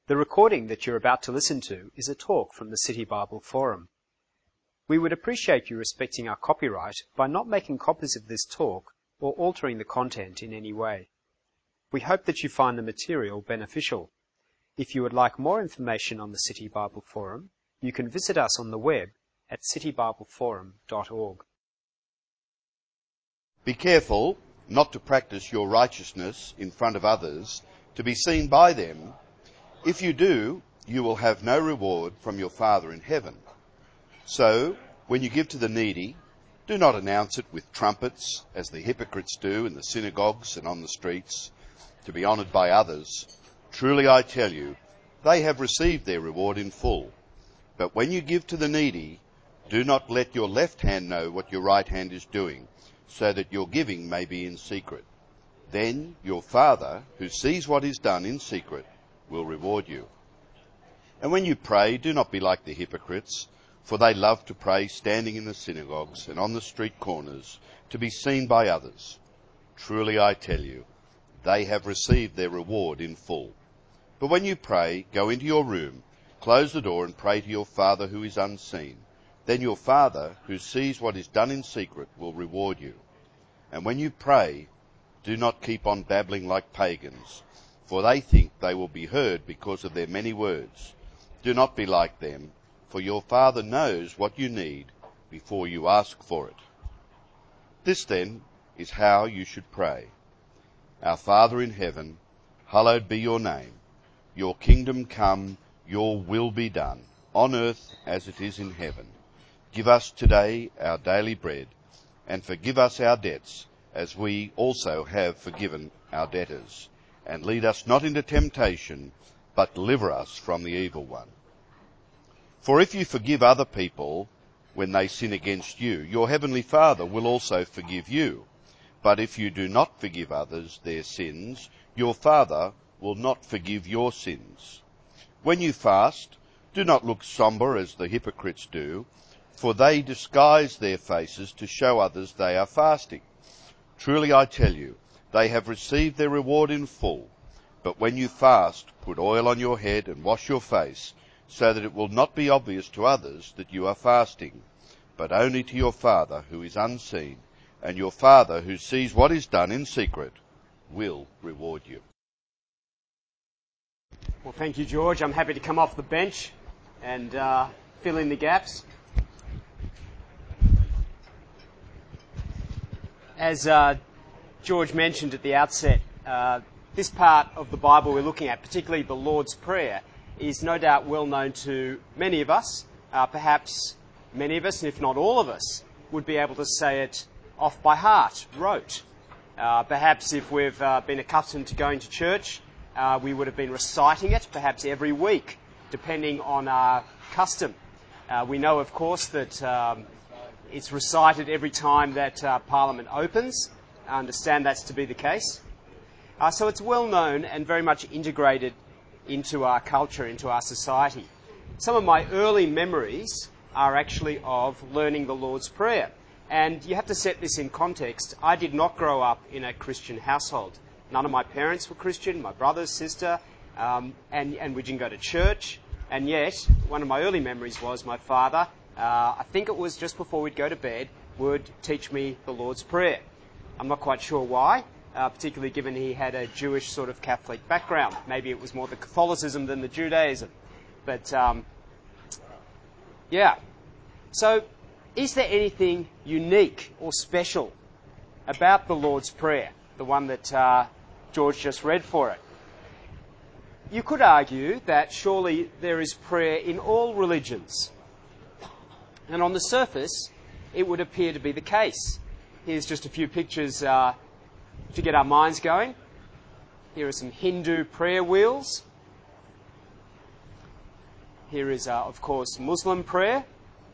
The recording that you're about to listen to is a talk from the City Bible Forum. We would appreciate you respecting our copyright by not making copies of this talk or altering the content in any way. We hope that you find the material beneficial. If you would like more information on the City Bible Forum, you can visit us on the web at citybibleforum.org. Be careful not to practice your righteousness in front of others to be seen by them. If you do, you will have no reward from your Father in heaven. So, when you give to the needy, do not announce it with trumpets, as the hypocrites do in the synagogues and on the streets, to be honoured by others. Truly I tell you, they have received their reward in full. But when you give to the needy, do not let your left hand know what your right hand is doing, so that your giving may be in secret. Then your Father, who sees what is done in secret, will reward you. And when you pray, do not be like the hypocrites, for they love to pray standing in the synagogues and on the street corners, to be seen by others. Truly I tell you, they have received their reward in full. But when you pray, go into your room, close the door and pray to your Father who is unseen. Then your Father, who sees what is done in secret, will reward you. And when you pray, do not keep on babbling like pagans, for they think they will be heard because of their many words. Do not be like them, for your Father knows what you need before you ask for it. This then is how you should pray. Our Father in heaven, hallowed be your name. Your kingdom come, your will be done, on earth as it is in heaven. Give us today our daily bread, and forgive us our debts, as we also have forgiven our debtors. And lead us not into temptation, but deliver us from the evil one. For if you forgive other people when they sin against you, your heavenly Father will also forgive you. But if you do not forgive others their sins, your Father will not forgive your sins. When you fast, do not look somber as the hypocrites do, for they disguise their faces to show others they are fasting. Truly I tell you, they have received their reward in full. But when you fast, put oil on your head and wash your face, so that it will not be obvious to others that you are fasting, but only to your Father who is unseen, and your Father who sees what is done in secret will reward you. Well, thank you, George. I'm happy to come off the bench and fill in the gaps. As George mentioned at the outset, this part of the Bible we're looking at, particularly the Lord's Prayer, is no doubt well known to many of us. Perhaps many of us, and if not all of us, would be able to say it off by heart, rote. Perhaps if we've been accustomed to going to church, we would have been reciting it, perhaps every week, depending on our custom. We know, of course, that it's recited every time that Parliament opens. I understand that's to be the case. So it's well known and very much integrated into our culture, into our society. Some of my early memories are actually of learning the Lord's Prayer. And you have to set this in context. I did not grow up in a Christian household. None of my parents were Christian, my brother, sister, and we didn't go to church. And yet, one of my early memories was my father, I think it was just before we'd go to bed, would teach me the Lord's Prayer. I'm not quite sure why, particularly given he had a Jewish sort of Catholic background. Maybe it was more the Catholicism than the Judaism. But, yeah. So, is there anything unique or special about the Lord's Prayer, the one that George just read for it? You could argue that surely there is prayer in all religions. And on the surface, it would appear to be the case. Here's just a few pictures to get our minds going. Here are some Hindu prayer wheels. Here is, of course, Muslim prayer.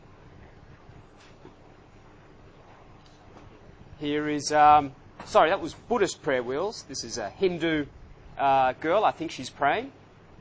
Here is, sorry, that was Buddhist prayer wheels. This is a Hindu girl. I think she's praying.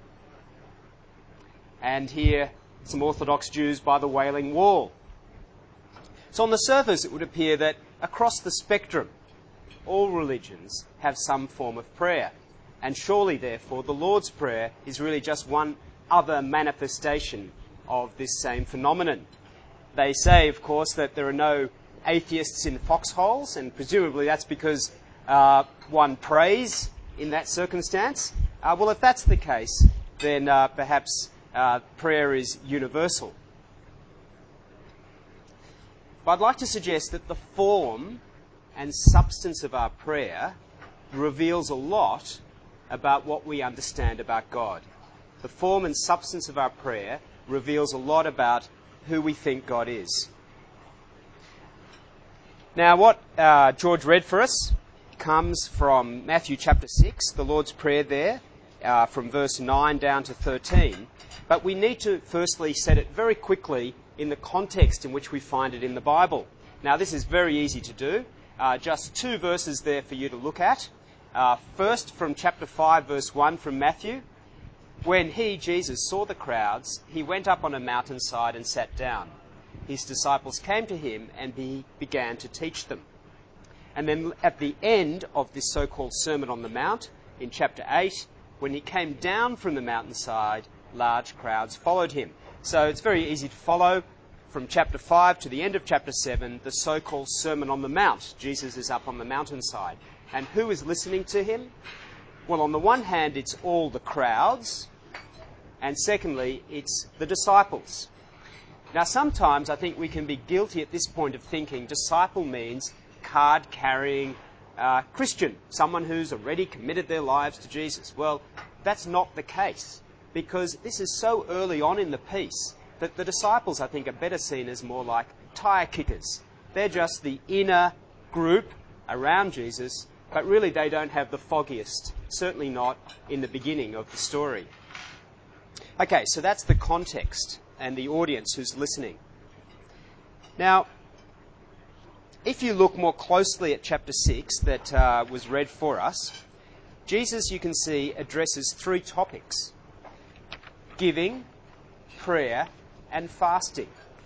And here, some Orthodox Jews by the Wailing Wall. So on the surface, it would appear that across the spectrum, all religions have some form of prayer. And surely, therefore, the Lord's Prayer is really just one other manifestation of this same phenomenon. They say, of course, that there are no atheists in foxholes, and presumably that's because one prays in that circumstance. Well, if that's the case, then perhaps prayer is universal. But I'd like to suggest that the form and substance of our prayer reveals a lot about what we understand about God. The form and substance of our prayer reveals a lot about who we think God is. Now, what George read for us comes from Matthew chapter 6, the Lord's Prayer there, from verse 9 down to 13. But we need to firstly set it very quickly in the context in which we find it in the Bible. Now, this is very easy to do. Just 2 verses there for you to look at. First, from chapter 5, verse 1 from Matthew. When he, Jesus, saw the crowds, he went up on a mountainside and sat down. His disciples came to him and he began to teach them. And then at the end of this so-called Sermon on the Mount, in chapter 8, when he came down from the mountainside, large crowds followed him. So it's very easy to follow from chapter 5 to the end of chapter 7, the so-called Sermon on the Mount. Jesus is up on the mountainside. And who is listening to him? Well, on the one hand, it's all the crowds, and secondly, it's the disciples. Now, sometimes I think we can be guilty at this point of thinking disciple means card-carrying Christian, someone who's already committed their lives to Jesus. Well, that's not the case, because this is so early on in the piece that the disciples, I think, are better seen as more like tire kickers. They're just the inner group around Jesus, but really they don't have the foggiest, certainly not in the beginning of the story. Okay, so that's the context and the audience who's listening. Now, if you look more closely at chapter 6 that was read for us, Jesus, you can see, addresses 3 topics: giving, prayer, and fasting.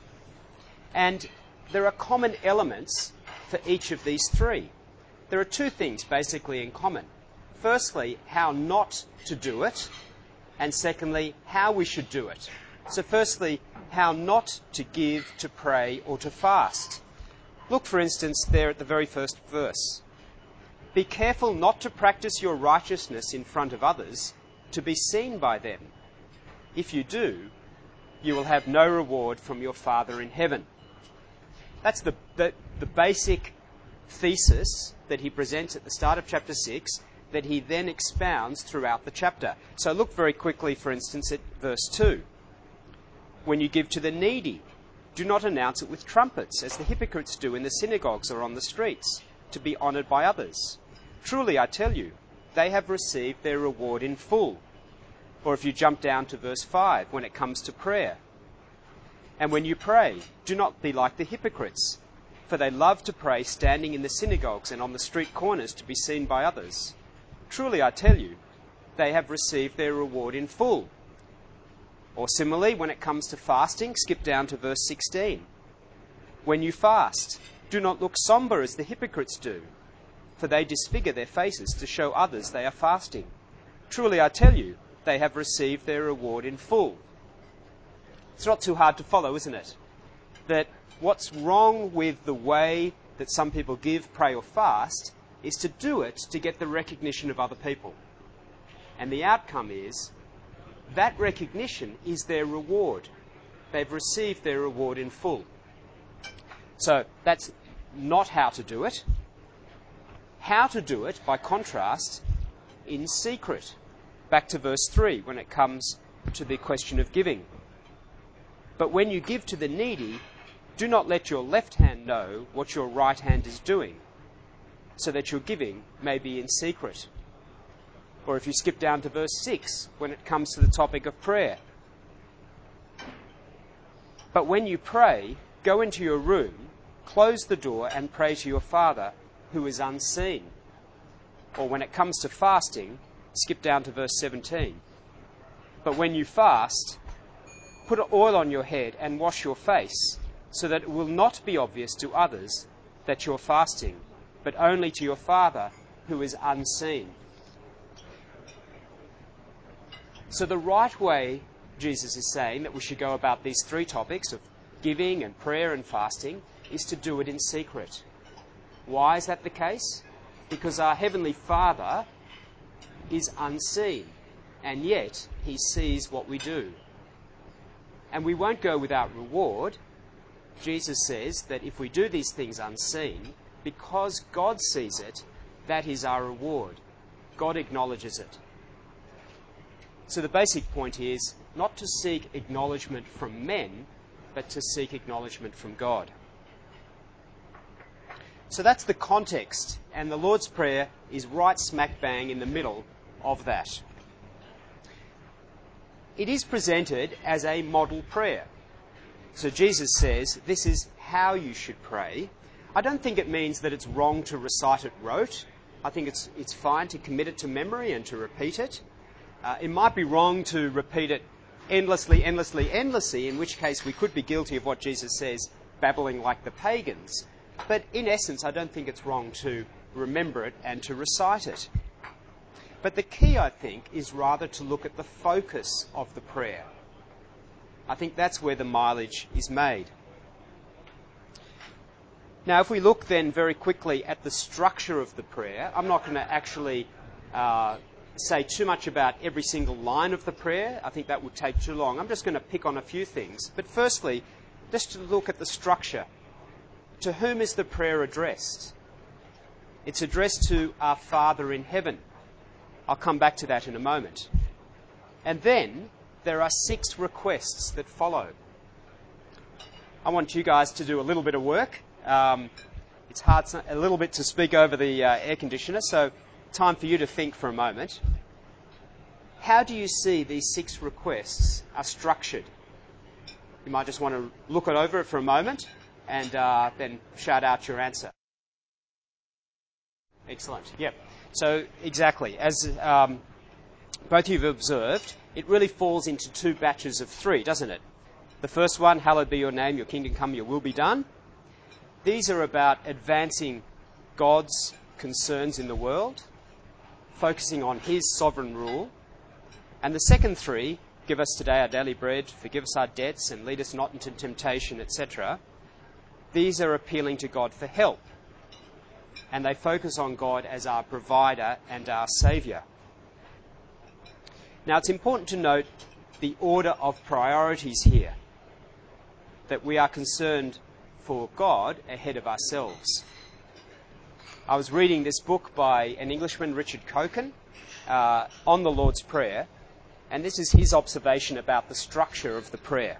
And there are common elements for each of these 3. There are 2 things basically in common. Firstly, how not to do it, and secondly, how we should do it. So firstly, how not to give, to pray, or to fast. Look, for instance, there at the very first verse. Be careful not to practice your righteousness in front of others, to be seen by them. If you do, you will have no reward from your Father in heaven. That's the basic thesis that he presents at the start of chapter 6, that he then expounds throughout the chapter. So look very quickly, for instance, at verse 2. When you give to the needy, do not announce it with trumpets, as the hypocrites do in the synagogues or on the streets, to be honoured by others. Truly, I tell you, they have received their reward in full. Or if you jump down to verse 5, when it comes to prayer. And when you pray, do not be like the hypocrites, for they love to pray standing in the synagogues and on the street corners to be seen by others. Truly, I tell you, they have received their reward in full. Or similarly, when it comes to fasting, skip down to verse 16. When you fast, do not look sombre as the hypocrites do, for they disfigure their faces to show others they are fasting. Truly, I tell you, they have received their reward in full. It's not too hard to follow, isn't it? That what's wrong with the way that some people give, pray, or fast is to do it to get the recognition of other people. And the outcome is that recognition is their reward. They've received their reward in full. So that's not how to do it. How to do it, by contrast, in secret. Back to verse 3 when it comes to the question of giving. But when you give to the needy, do not let your left hand know what your right hand is doing, so that your giving may be in secret. Or if you skip down to verse 6, when it comes to the topic of prayer. But when you pray, go into your room, close the door, and pray to your Father who is unseen. Or when it comes to fasting, skip down to verse 17. But when you fast, put oil on your head and wash your face, so that it will not be obvious to others that you're fasting, but only to your Father who is unseen. So the right way, Jesus is saying, that we should go about these three topics of giving and prayer and fasting is to do it in secret. Why is that the case? Because our Heavenly Father is unseen, and yet he sees what we do. And we won't go without reward. Jesus says that if we do these things unseen, because God sees it, that is our reward. God acknowledges it. So the basic point is not to seek acknowledgement from men, but to seek acknowledgement from God. So that's the context, and the Lord's Prayer is right smack bang in the middle of that. It is presented as a model prayer. So Jesus says, this is how you should pray. I don't think it means that it's wrong to recite it rote. I think it's fine to commit it to memory and to repeat it. It might be wrong to repeat it endlessly, in which case we could be guilty of what Jesus says, babbling like the pagans. But in essence, I don't think it's wrong to remember it and to recite it. But the key, I think, is rather to look at the focus of the prayer. I think that's where the mileage is made. Now, if we look then very quickly at the structure of the prayer, I'm not going to actually say too much about every single line of the prayer. I think that would take too long. I'm just going to pick on a few things. But firstly, just to look at the structure. To whom is the prayer addressed? It's addressed to our Father in heaven. I'll come back to that in a moment. And then there are 6 requests that follow. I want you guys to do a little bit of work. It's hard a little bit to speak over the air conditioner, so time for you to think for a moment. How do you see these 6 requests are structured? You might just want to look over it for a moment and then shout out your answer. Excellent. Yep. So exactly, as both of you have observed, it really falls into 2 batches of 3, doesn't it? The first one, hallowed be your name, your kingdom come, your will be done. These are about advancing God's concerns in the world, focusing on his sovereign rule. And the second 3, give us today our daily bread, forgive us our debts, and lead us not into temptation, etc. These are appealing to God for help. And they focus on God as our provider and our saviour. Now, it's important to note the order of priorities here, that we are concerned for God ahead of ourselves. I was reading this book by an Englishman, Richard Coken, on the Lord's Prayer, and this is his observation about the structure of the prayer.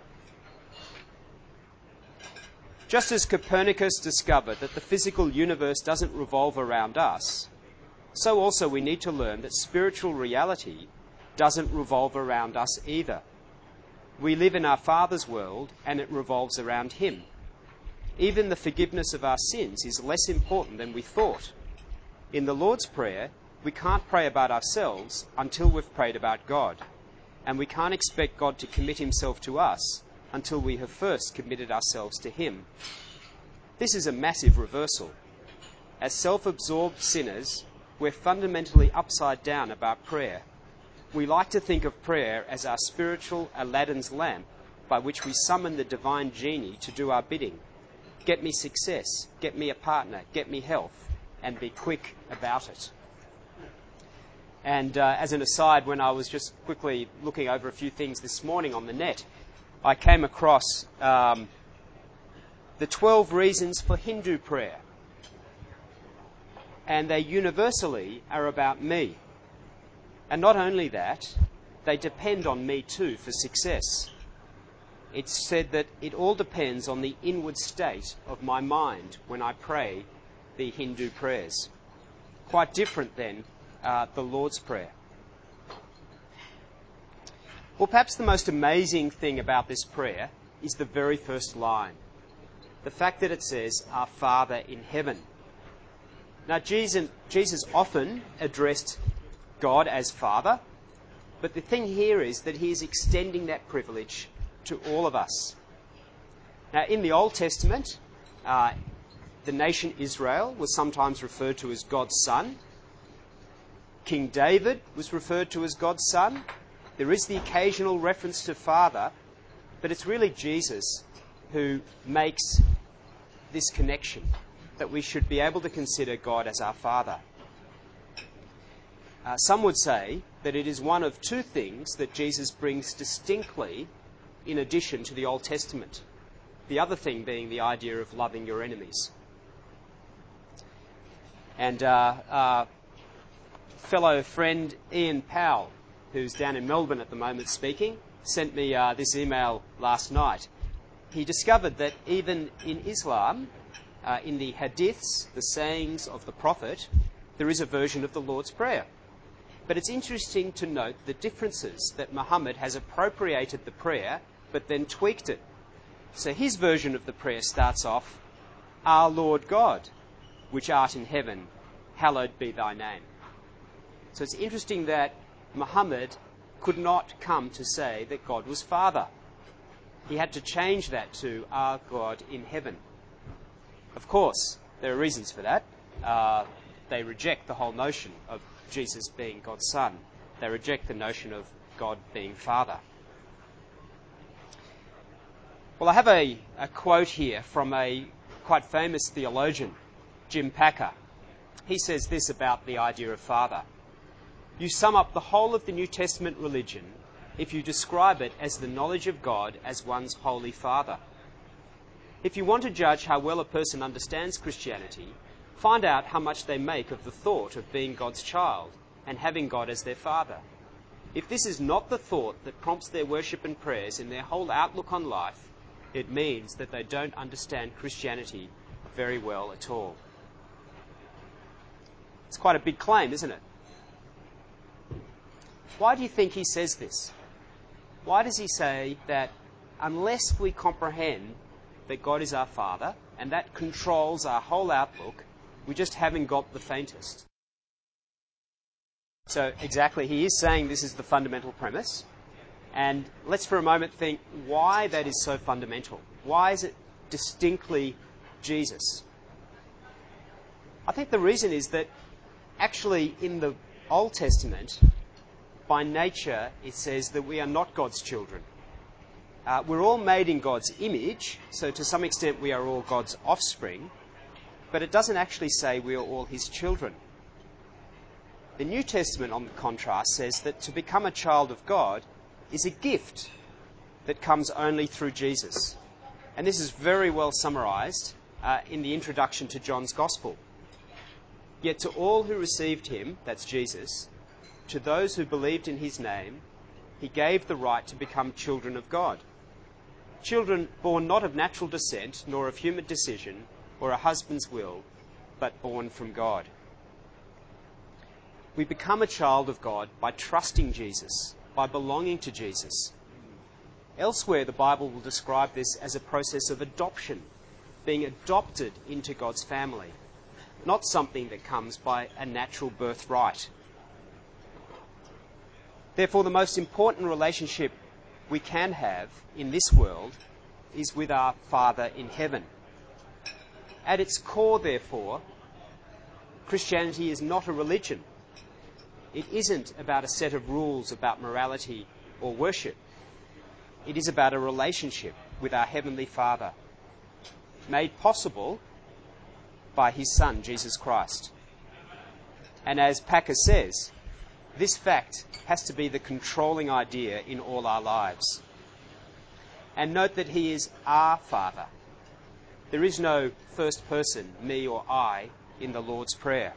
Just as Copernicus discovered that the physical universe doesn't revolve around us, so also we need to learn that spiritual reality doesn't revolve around us either. We live in our Father's world, and it revolves around him. Even the forgiveness of our sins is less important than we thought. In the Lord's Prayer, we can't pray about ourselves until we've prayed about God. And we can't expect God to commit himself to us until we have first committed ourselves to him. This is a massive reversal. As self-absorbed sinners, we're fundamentally upside down about prayer. We like to think of prayer as our spiritual Aladdin's lamp by which we summon the divine genie to do our bidding. Get me success, get me a partner, get me health, and be quick about it. And as an aside, when I was just quickly looking over a few things this morning on the net, I came across the 12 reasons for Hindu prayer. And they universally are about me. And not only that, they depend on me too for success. It's said that it all depends on the inward state of my mind when I pray the Hindu prayers. Quite different than the Lord's Prayer. Well, perhaps the most amazing thing about this prayer is the very first line. The fact that it says, our Father in heaven. Now, Jesus often addressed God as Father, but the thing here is that he is extending that privilege to all of us. Now, in the Old Testament, the nation Israel was sometimes referred to as God's son. King David was referred to as God's son. There is the occasional reference to Father, but it's really Jesus who makes this connection, that we should be able to consider God as our Father. Some would say that it is one of two things that Jesus brings distinctly in addition to the Old Testament. The other thing being the idea of loving your enemies. And our fellow friend Ian Powell, who's down in Melbourne at the moment speaking, sent me this email last night. He discovered that even in Islam, in the hadiths, the sayings of the Prophet, there is a version of the Lord's Prayer. But it's interesting to note the differences, that Muhammad has appropriated the prayer but then tweaked it. So his version of the prayer starts off, Our Lord God, which art in heaven, hallowed be thy name. So it's interesting that Muhammad could not come to say that God was Father. He had to change that to Our God in heaven. Of course, there are reasons for that. They reject the whole notion of Jesus being God's Son. They reject the notion of God being Father. Well, I have a quote here from a quite famous theologian, Jim Packer. He says this about the idea of Father. You sum up the whole of the New Testament religion if you describe it as the knowledge of God as one's Holy Father. If you want to judge how well a person understands Christianity, find out how much they make of the thought of being God's child and having God as their Father. If this is not the thought that prompts their worship and prayers in their whole outlook on life, it means that they don't understand Christianity very well at all. It's quite a big claim, isn't it? Why do you think he says this? Why does he say that unless we comprehend that God is our Father, and that controls our whole outlook, we just haven't got the faintest? So exactly, he is saying this is the fundamental premise. And let's for a moment think why that is so fundamental. Why is it distinctly Jesus? I think the reason is that actually in the Old Testament, by nature, it says that we are not God's children. We're all made in God's image, so to some extent we are all God's offspring, but it doesn't actually say we are all his children. The New Testament, on contrast, says that to become a child of God is a gift that comes only through Jesus. And this is very well summarised in the introduction to John's Gospel. Yet to all who received him, that's Jesus, to those who believed in his name, he gave the right to become children of God. Children born not of natural descent, nor of human decision, or a husband's will, but born from God. We become a child of God by trusting Jesus, by belonging to Jesus. Elsewhere, the Bible will describe this as a process of adoption, being adopted into God's family, not something that comes by a natural birthright. Therefore, the most important relationship we can have in this world is with our Father in heaven. At its core, therefore, Christianity is not a religion. It isn't about a set of rules about morality or worship. It is about a relationship with our Heavenly Father, made possible by his Son, Jesus Christ. And as Packer says, this fact has to be the controlling idea in all our lives. And note that he is our Father. There is no first person, me or I, in the Lord's Prayer.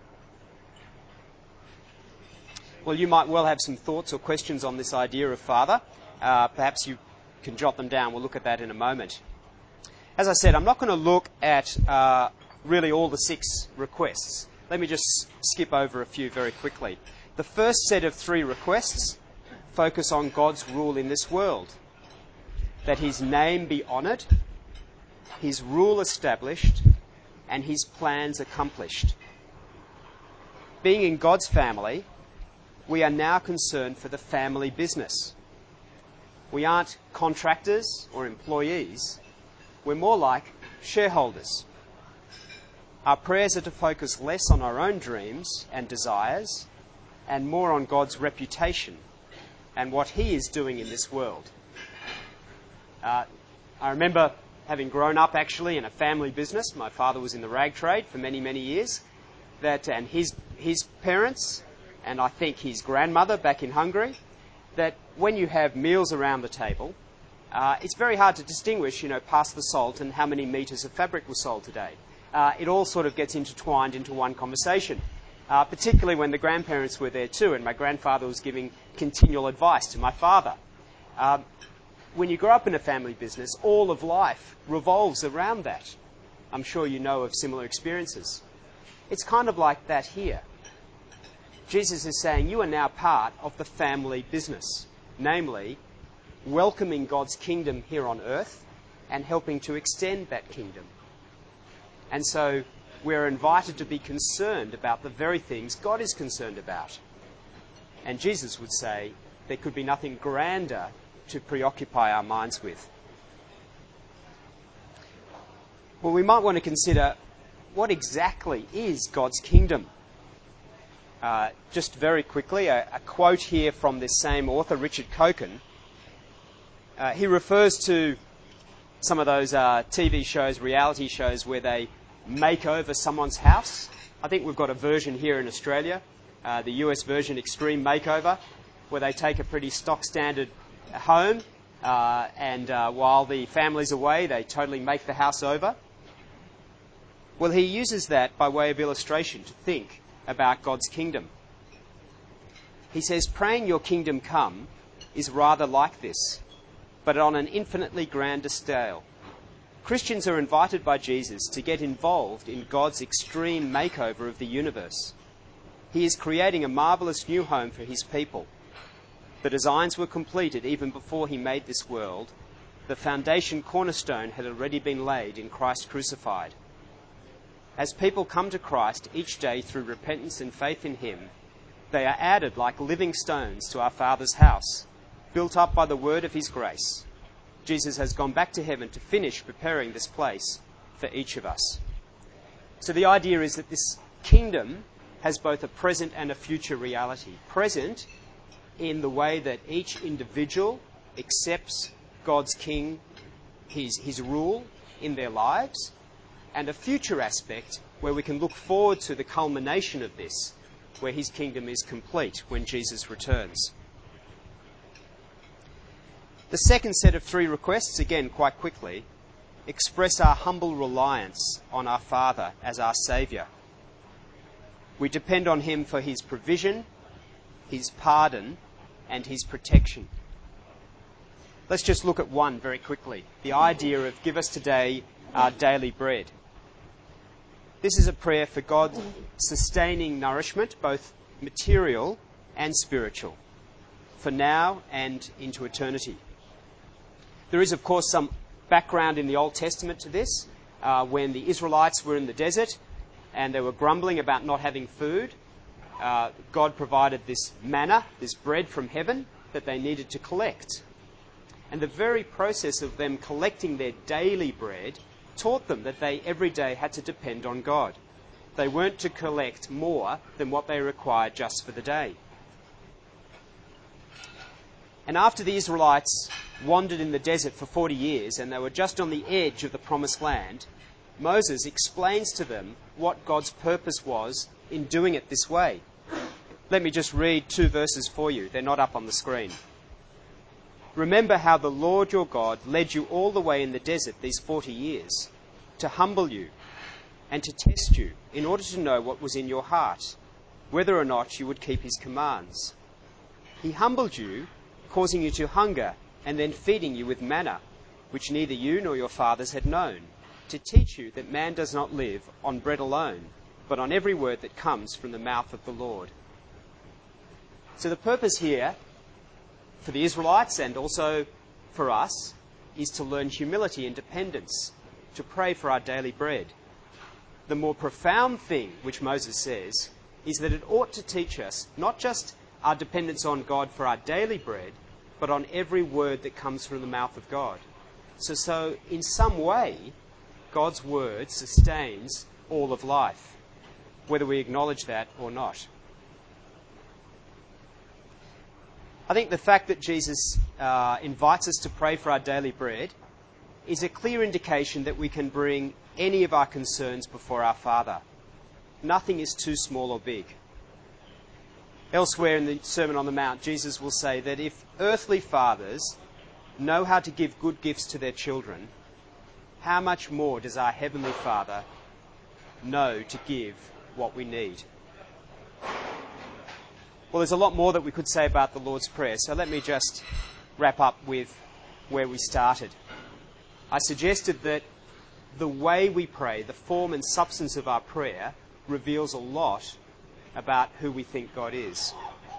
Well, you might well have some thoughts or questions on this idea of Father. Perhaps you can jot them down. We'll look at that in a moment. As I said, I'm not going to look at really all the 6 requests. Let me just skip over a few very quickly. The first set of 3 requests focus on God's rule in this world, that his name be honoured, his rule established, and his plans accomplished. Being in God's family, we are now concerned for the family business. We aren't contractors or employees. We're more like shareholders. Our prayers are to focus less on our own dreams and desires and more on God's reputation and what he is doing in this world. I remember having grown up actually in a family business. My father was in the rag trade for many, many years. And his parents, and I think his grandmother back in Hungary, that when you have meals around the table, it's very hard to distinguish, past the salt and how many metres of fabric was sold today. It all sort of gets intertwined into one conversation, particularly when the grandparents were there too, and my grandfather was giving continual advice to my father. When you grow up in a family business, all of life revolves around that. I'm sure you know of similar experiences. It's kind of like that here. Jesus is saying you are now part of the family business, namely welcoming God's kingdom here on earth and helping to extend that kingdom. And so we're invited to be concerned about the very things God is concerned about. And Jesus would say there could be nothing grander to preoccupy our minds with. Well, we might want to consider what exactly is God's kingdom. Just very quickly, a quote here from this same author, Richard Coken. He refers to some of those TV shows, reality shows, where they make over someone's house. I think we've got a version here in Australia, the US version, Extreme Makeover, where they take a pretty stock standard home and while the family's away, they totally make the house over. Well, he uses that by way of illustration to think about God's kingdom. He says, praying your kingdom come is rather like this, but on an infinitely grander scale. Christians are invited by Jesus to get involved in God's extreme makeover of the universe. He is creating a marvellous new home for his people. The designs were completed even before he made this world. The foundation cornerstone had already been laid in Christ crucified. As people come to Christ each day through repentance and faith in him, they are added like living stones to our Father's house, built up by the word of his grace. Jesus has gone back to heaven to finish preparing this place for each of us. So the idea is that this kingdom has both a present and a future reality. Present in the way that each individual accepts God's king, his rule in their lives, and a future aspect where we can look forward to the culmination of this, where his kingdom is complete when Jesus returns. The second set of three requests, again quite quickly, express our humble reliance on our Father as our Saviour. We depend on him for his provision, his pardon, and his protection. Let's just look at one very quickly. The idea of give us today our daily bread. This is a prayer for God sustaining nourishment, both material and spiritual, for now and into eternity. There is, of course, some background in the Old Testament to this. When the Israelites were in the desert and they were grumbling about not having food, God provided this manna, this bread from heaven, that they needed to collect. And the very process of them collecting their daily bread taught them that they every day had to depend on God. They weren't to collect more than what they required just for the day. And after the Israelites wandered in the desert for 40 years and they were just on the edge of the promised land, Moses explains to them what God's purpose was in doing it this way. Let me just read 2 verses for you. They're not up on the screen. Remember how the Lord your God led you all the way in the desert these 40 years to humble you and to test you in order to know what was in your heart, whether or not you would keep his commands. He humbled you, causing you to hunger and then feeding you with manna, which neither you nor your fathers had known, to teach you that man does not live on bread alone, but on every word that comes from the mouth of the Lord. So the purpose here for the Israelites and also for us is to learn humility and dependence, to pray for our daily bread. The more profound thing, which Moses says, is that it ought to teach us not just our dependence on God for our daily bread, but on every word that comes from the mouth of God. So in some way, God's word sustains all of life, whether we acknowledge that or not. I think the fact that Jesus invites us to pray for our daily bread is a clear indication that we can bring any of our concerns before our Father. Nothing is too small or big. Elsewhere in the Sermon on the Mount, Jesus will say that if earthly fathers know how to give good gifts to their children, how much more does our Heavenly Father know to give what we need? Well, there's a lot more that we could say about the Lord's Prayer, so let me just wrap up with where we started. I suggested that the way we pray, the form and substance of our prayer, reveals a lot about who we think God is.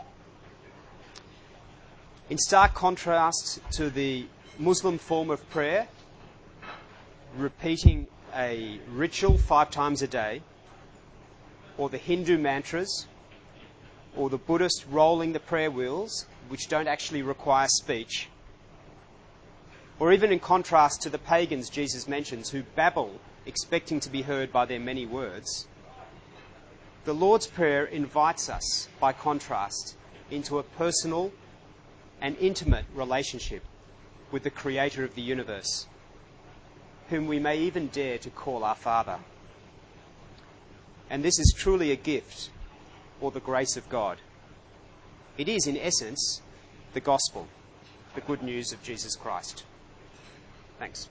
In stark contrast to the Muslim form of prayer, repeating a ritual 5 times a day, or the Hindu mantras, or the Buddhist rolling the prayer wheels, which don't actually require speech, or even in contrast to the pagans Jesus mentions who babble, expecting to be heard by their many words, the Lord's Prayer invites us, by contrast, into a personal and intimate relationship with the Creator of the universe, whom we may even dare to call our Father. And this is truly a gift, or the grace of God. It is, in essence, the gospel, the good news of Jesus Christ. Thanks.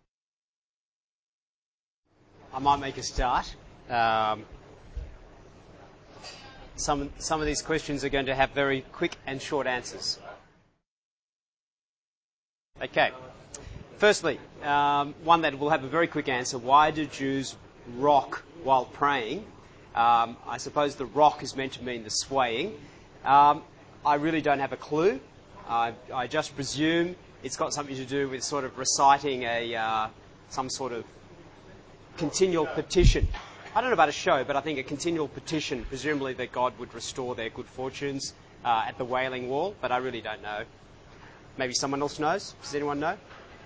I might make a start. Some of these questions are going to have very quick and short answers. Okay. Firstly, one that will have a very quick answer. Why do Jews rock while praying? I suppose the rock is meant to mean the swaying. I really don't have a clue. I just presume it's got something to do with sort of reciting some sort of continual petition. I don't know about a show, but I think a continual petition, presumably that God would restore their good fortunes at the Wailing Wall, but I really don't know. Maybe someone else knows? Does anyone know?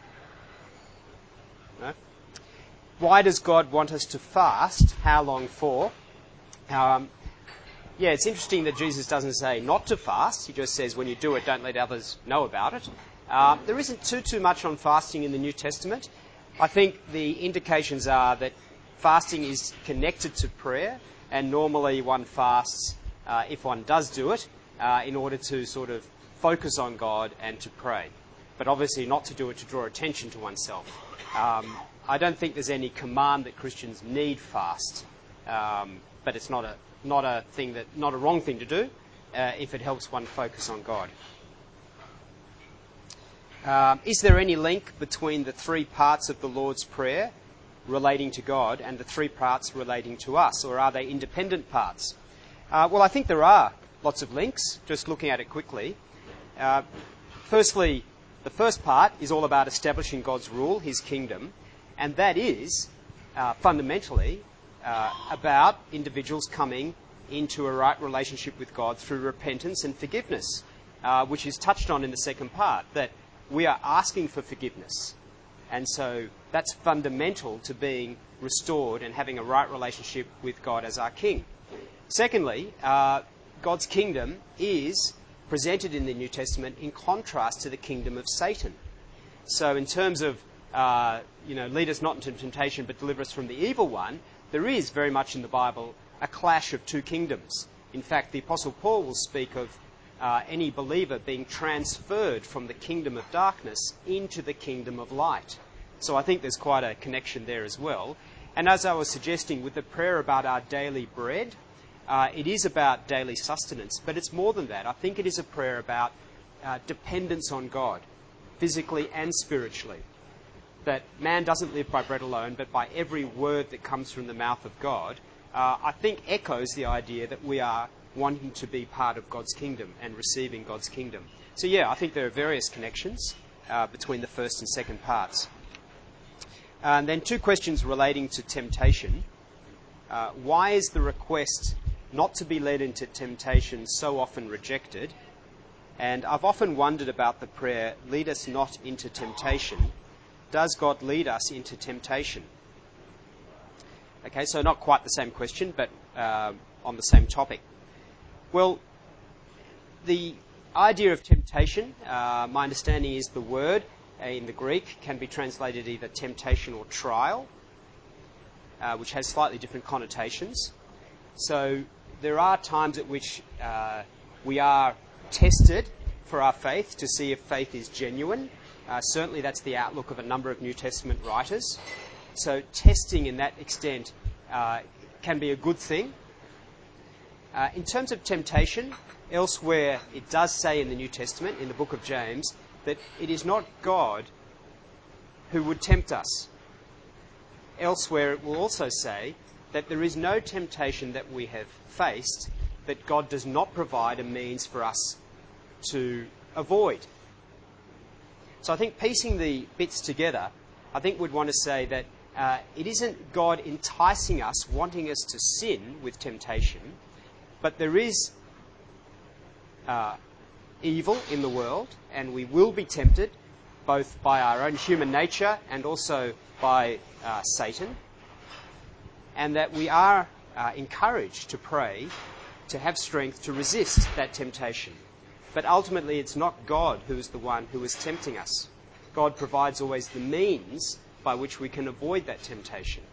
No? Why does God want us to fast? How long for? It's interesting that Jesus doesn't say not to fast. He just says when you do it, don't let others know about it. There isn't too much on fasting in the New Testament. I think the indications are that fasting is connected to prayer, and normally one fasts, if one does do it, in order to sort of focus on God and to pray. But obviously not to do it to draw attention to oneself. I don't think there's any command that Christians need fast, but it's not a wrong thing to do if it helps one focus on God. Is there any link between the 3 parts of the Lord's Prayer relating to God and the 3 parts relating to us, or are they independent parts? Well, I think there are lots of links, just looking at it quickly. Firstly, the first part is all about establishing God's rule, his kingdom, and that is fundamentally about individuals coming into a right relationship with God through repentance and forgiveness, which is touched on in the second part, that we are asking for forgiveness. And so that's fundamental to being restored and having a right relationship with God as our King. Secondly, God's kingdom is presented in the New Testament in contrast to the kingdom of Satan. So in terms of, lead us not into temptation but deliver us from the evil one, there is very much in the Bible a clash of 2 kingdoms. In fact, the Apostle Paul will speak of any believer being transferred from the kingdom of darkness into the kingdom of light. So I think there's quite a connection there as well. And as I was suggesting with the prayer about our daily bread, it is about daily sustenance, but it's more than that. I think it is a prayer about dependence on God, physically and spiritually. That man doesn't live by bread alone, but by every word that comes from the mouth of God, I think echoes the idea that we are wanting to be part of God's kingdom and receiving God's kingdom. So I think there are various connections between the first and second parts. And then 2 questions relating to temptation. Why is the request not to be led into temptation so often rejected? And I've often wondered about the prayer, lead us not into temptation. Does God lead us into temptation? Okay, so not quite the same question, but on the same topic. Well, the idea of temptation, my understanding is the word in the Greek can be translated either temptation or trial, which has slightly different connotations. So there are times at which we are tested for our faith to see if faith is genuine. Certainly that's the outlook of a number of New Testament writers. So testing in that extent can be a good thing. In terms of temptation, elsewhere it does say in the New Testament, in the book of James, that it is not God who would tempt us. Elsewhere it will also say that there is no temptation that we have faced that God does not provide a means for us to avoid. So I think piecing the bits together, I think we'd want to say that it isn't God enticing us, wanting us to sin with temptation, but there is evil in the world, and we will be tempted both by our own human nature and also by Satan, and that we are encouraged to pray to have strength to resist that temptation. But ultimately it's not God who is the one who is tempting us. God provides always the means by which we can avoid that temptation.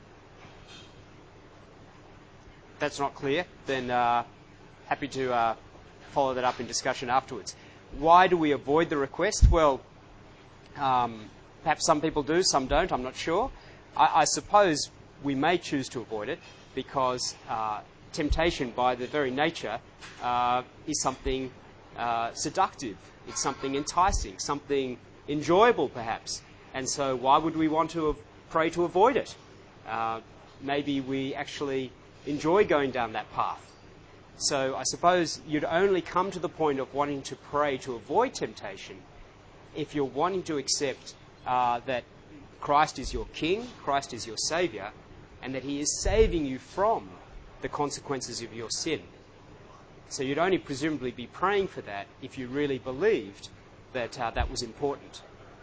If that's not clear, then happy to follow that up in discussion afterwards. Why do we avoid the request? Well, perhaps some people do, some don't, I'm not sure. I suppose we may choose to avoid it because temptation by the very nature is something seductive. It's something enticing, something enjoyable perhaps. And so why would we want to pray to avoid it? Maybe we actually enjoy going down that path. So I suppose you'd only come to the point of wanting to pray to avoid temptation if you're wanting to accept that Christ is your King, Christ is your Saviour, and that He is saving you from the consequences of your sin. So you'd only presumably be praying for that if you really believed that that was important.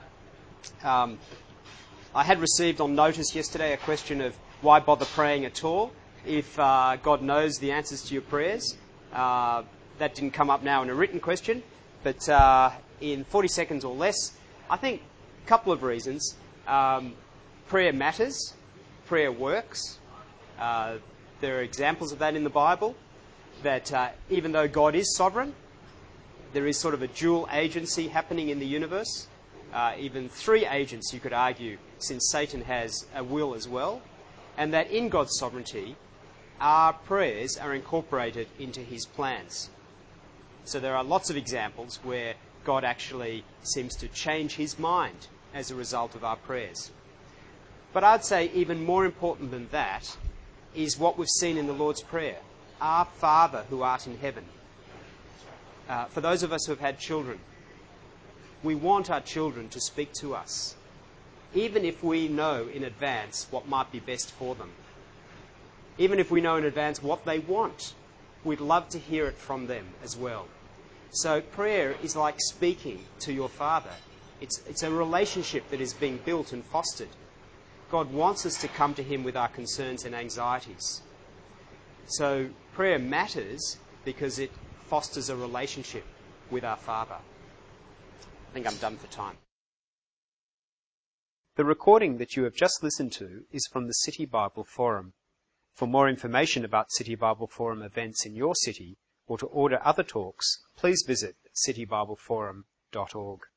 I had received on notice yesterday a question of why bother praying at all if God knows the answers to your prayers. That didn't come up now in a written question, but in 40 seconds or less, I think a couple of reasons. Prayer matters. Prayer works. There are examples of that in the Bible, that even though God is sovereign, there is sort of a dual agency happening in the universe. Even three agents, you could argue, since Satan has a will as well. And that in God's sovereignty, our prayers are incorporated into His plans. So there are lots of examples where God actually seems to change His mind as a result of our prayers. But I'd say even more important than that is what we've seen in the Lord's Prayer. Our Father who art in heaven. For those of us who have had children, we want our children to speak to us, even if we know in advance what might be best for them. Even if we know in advance what they want, we'd love to hear it from them as well. So prayer is like speaking to your Father. It's a relationship that is being built and fostered. God wants us to come to Him with our concerns and anxieties. So prayer matters because it fosters a relationship with our Father. I think I'm done for time. The recording that you have just listened to is from the City Bible Forum. For more information about City Bible Forum events in your city or to order other talks, please visit citybibleforum.org.